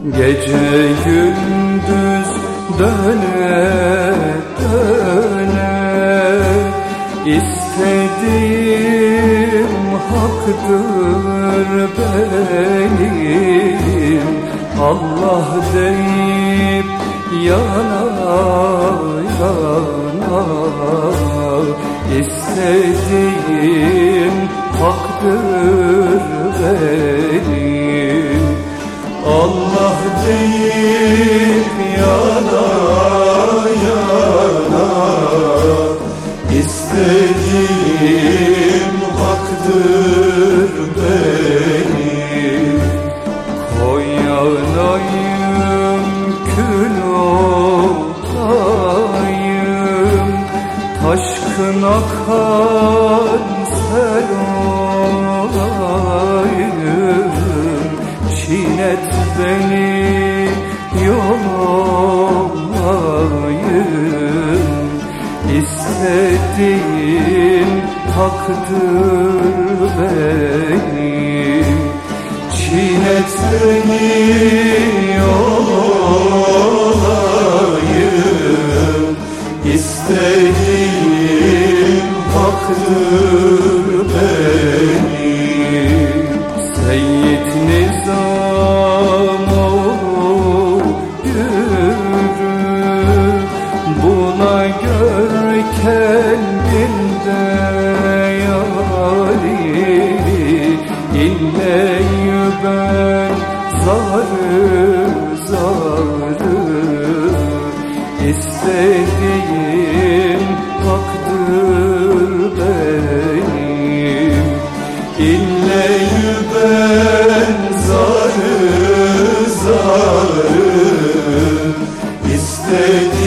Gece gündüz döne döne İstediğim haktır benim. Allah deyip yana yana İstediğim haktır benim. Allah deyip yana yana İstediğim haktır benim. Koy yanayım, kül olayım, taşkın akan sel olayım. Çiğnet beni yolayım, İstediğin haktır benim. Çiğnet beni yolayım, İstediğin haktır benim. Seyyid Nizamoğlu yürü, buna gör kendinde yari. İlleyü ben zarı zarı, İstediğim haktır benim. İlleyü ben zarı zarı, İstediğim